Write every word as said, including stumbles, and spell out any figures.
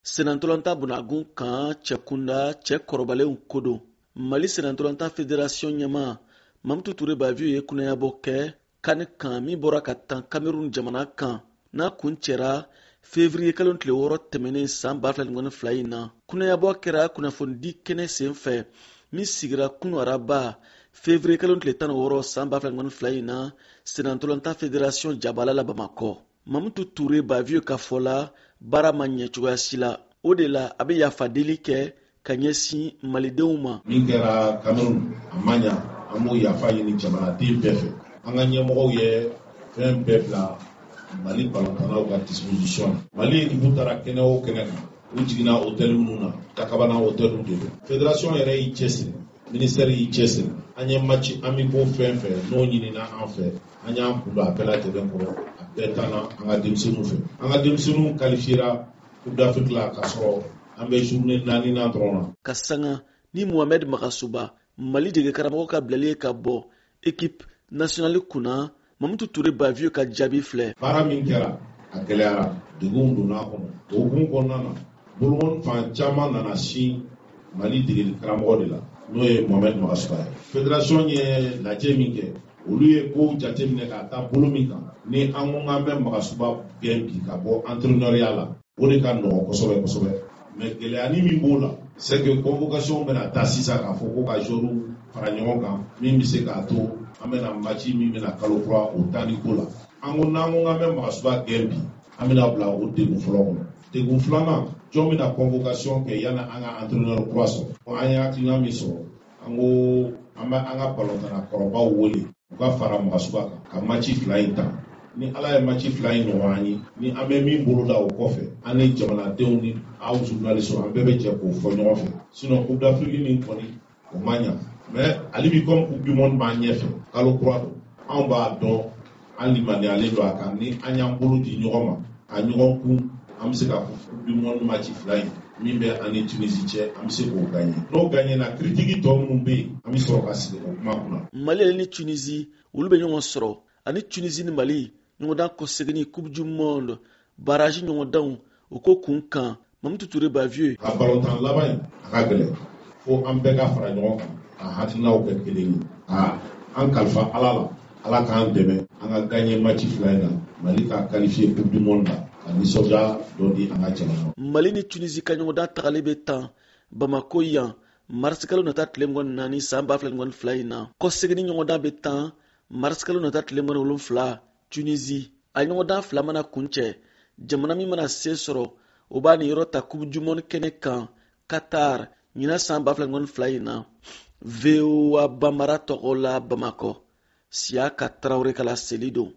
Senantolanta bunagun kan cɛkunda cɛ kɔrɔbalenw ko don. Mali Senantolanta Fédération ɲɛma Mamutu Ture Bavieux ye kunnayabɔ kɛ kani kan min bɔra ka tan Cameroun jamana kan n'a kun cɛra février kalo tile wɔɔrɔ tɛmɛnen san ba fila ni kɔnɔntɔn fila in na. Kunnayabɔ kɛra kunnafonidi kɛnɛ sen fɛ min sigira kunu araba février kalo tile tan ni wɔɔrɔ san ba fila ni kɔnɔntɔn fila in na Senantolanta Fédération Jabala la Bamakɔ. Mamutu Ture Bavieux ka fɔ la baara ma ɲɛ cogoya si la. O de la a bɛ yafa deli kɛ ka ɲɛsin malidenw ma. Min kɛra Cameroun a ma ɲa, an b'o yafa ɲini jamanaden bɛɛ fɛ. An ka ɲɛmɔgɔw ye fɛn bɛɛ bila Mali balontannaw ka disposition na. Mali équipe taara kɛnɛ o kɛnɛ kan, u jiginna hôtel minnu na, Dakabana hôtel de don. Fédération yɛrɛ y'i cɛsiri, ministère y'i cɛsiri. An ye match amico fɛn fɛn n'o ɲinina an fɛ, an y'an kun don a bɛɛ lajɛlen kɔrɔ, a bɛɛ taa na an ka denmisɛnninw fɛ. An ka denmisɛnninw qualifiera Coupe d'Afrique la ka sɔrɔ an bɛ journée naani na dɔrɔn na. Ka sanga ni Mohamed Makasuba, Mali dege karamɔgɔ ka bilali ye ka bɔ équipe nationale kunna, Mamutu Ture Bavieux ka jaabi filɛ. Baara min kɛra a gɛlɛyara, degunw donna a kɔnɔ. O hukumu kɔnɔna na, bolomɔni fan caman nana sin Mali degeli karamɔgɔ de la, n'o ye Mohamed Makasuba ye. Fédération ye lajɛ min kɛ, olu ye ko jateminɛ ka taa bolo min kan, ni an ko k'an bɛ Makasuba gɛn bi ka bɔ entraîneuriat la, o de ka nɔgɔn kosɛbɛ kosɛbɛ. Mais gɛlɛyani min b'o la, c'est que convocation bɛna taa sisan k'a fɔ ko ka joueurs fara ɲɔgɔn kan min bɛ se k'a to an bɛna match min bɛna kalo kura o taali ko la. An ko n'an ko k'an bɛ Makasuba gɛn bi, an bɛna bila o degun fɔlɔ kɔnɔ. Degun filanan, jɔn bɛna convocation kɛ yanni an ka entraîneur kura sɔrɔ. An ye hakilina min sɔrɔ, an ko an bɛ an ka balontanna kɔrɔbaw wele u ka fara Makasuba kan ka match fila in ta. Ni ala ye match fila in nɔgɔya an ye, ni an bɛ min bolo da o kɔfɛ, an ni jamanadenw ni aw journalistes an bɛɛ bɛ jɛ k'o fɔ ɲɔgɔn fɛ. Sinon Coupe d'Afrique nin kɔni o ma ɲa. Mais ale bi comme Coupe du Monde b'an ɲɛfɛ kalo kura don, anw b'a dɔn an limaniyalen don a kan ni an y'an bolo di ɲɔgɔn ma a ɲɔgɔn kun an bɛ se ka Coupe du Monde match fila in min bɛ an ni Tunisie cɛ an bɛ se k'o gagner. N'o gagner na critique tɔ minnu bɛ yen an bɛ sɔrɔ ka sigi o kuma kunna. Mali ni Tunisie olu bɛ ɲɔgɔn sɔrɔ, ani Tunisie ni Mali ɲɔgɔndan kɔsegin Coupe du Monde barrage ɲɔgɔndanw o ko kun kan. Mamutu Ture Bavieux a balontan laban in a ka gɛlɛn fo an bɛɛ ka fara ɲɔgɔn kan a hakilinaw kɛ kelen ye a an kalifa ala la, ala k'an dɛmɛ an ka gagner match fila in na Mali ka qualifier Coupe du Monde la ka nisɔndiya dɔ di an ka jamana. Mali ni Tunisie ka ɲɔgɔndan tagalen bɛ tan Bamako yan mars kalo nata tile mugan ni naani san ba fila ni kɔnɔntɔn fila in na. Kɔsegin ɲɔgɔndan bɛ tan mars kalo nata tile mugan ni wolonwula Tunisie. A ɲɔgɔndan fila mana kuncɛ, jamana min mana se sɔrɔ o b'a ni yɔrɔ ta Coupe du Monde kɛnɛ kan Qatar ɲina san ba fila ni kɔnɔntɔn fila in na. V O A Bamara tɔgɔ la Bamakɔ, Siaka Traoré ka laseli don.